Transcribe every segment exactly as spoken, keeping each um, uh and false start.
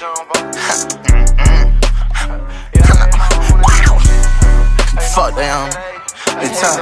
Fuck them. It's tough.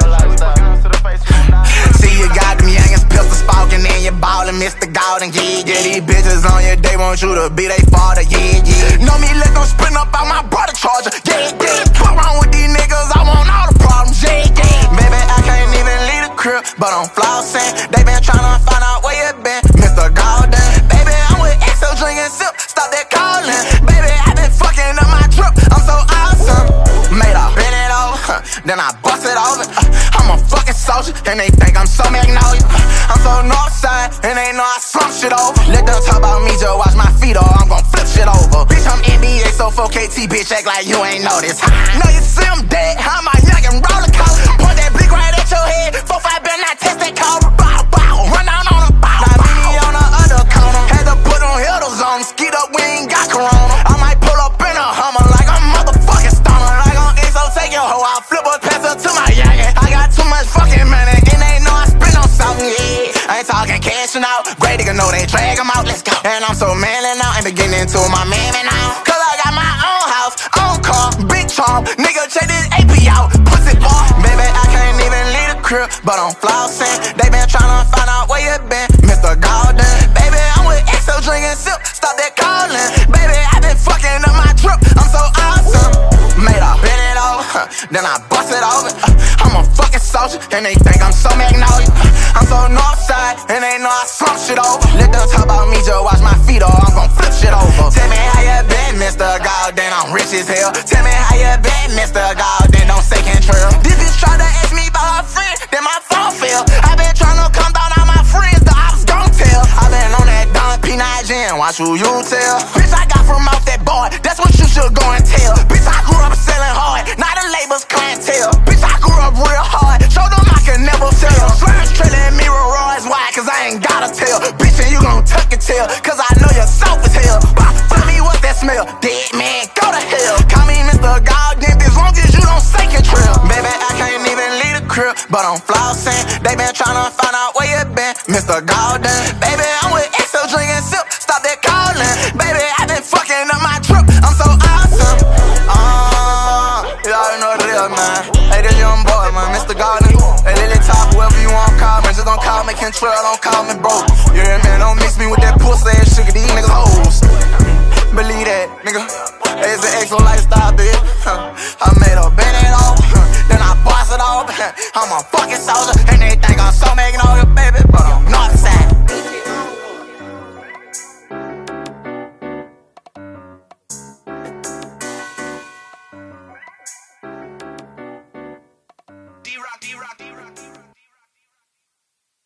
See you got them youngins pistol sparking and you ballin', Mister Golden, yeah, yeah. These bitches on you, they want you to be they father, yeah, yeah. Know me, let them spin up out my brother charger, yeah, yeah. Fuck wrong with these niggas, I want all the problems, yeah, yeah. Baby, I can't even leave the crib, but I'm flossing. They been tryna find out where you been, Mister Golden. Baby, I'm with X O drinking sip, stop that calling. Baby, I been fucking up my trip, I'm so awesome. Made a bend it over, then I bust it over. I'm a fucking soldier, and they think I'm so magnolia. I'm so north side, and they know I slump shit over. Let them talk about me, just watch my feet, or I'm gon' flip shit over. Bitch, I'm N B A, so four K T, bitch, act like you ain't noticed. Know you see I'm dead, how my youngin' roller coaster. Point that blick right at your head, four five better not test that cobra. Bow, bow, run down on a bow. Now meet me on the other corner, had to put on hitters on. Skeet up, we ain't got corona. I might pull up in a Hummer like a motherfucking stoner. Like on X O, take your hoe, I'll flip her, pass her to my youngin'. I got too much fucking money, and they know I spend on something, yeah. I ain't talking cashing out, great nigga know they drag them out, let's go. And I'm so manly now, and beginning to my mammy now. Cause I got my own house, own car, big charm. Nigga, check this A P out, pussy bar. Baby, I can't even leave the crib, but I'm flossing. They been tryna find out where you been, Mister Golden. Baby, I'm with X O drinking sip, stop that calling. Baby, I been fucking up my trip, I'm so awesome. Made a bend it over, then I bust it over. I'm a fucking soldier, and they think I'm so magnolia. I'm so north side, and they know I slump shit over. Let them talk about me, just watch my feet, or I'm gon' flip shit over. Tell me how you been, Mister Golden, I'm rich as hell. Tell me how you been, Mister Golden, don't say Cantrell. This bitch try to ask me about her friend, then my phone fell. I been tryna come down on my friends, the ops gon' tell. I been on that Don P nine gin, watch who you tell. Bitch, I got from off that board, that's what you should go and tell. Bitch, I grew up selling hard, not a label's clientele. Bitch, I grew up real hard, show them I can never fail. Slurs trailing me with Roy's, why? Cause I ain't gotta tell. Bitch, and you gon' tuck your tail, cause I know you're soft as hell. Bah, tell me what that smell, dead man, go to hell. Call me Mister Golden, as long as you don't say Cantrell. Baby, I can't even leave the crib, but I'm flossing. They been tryna find out where you been, Mister Golden.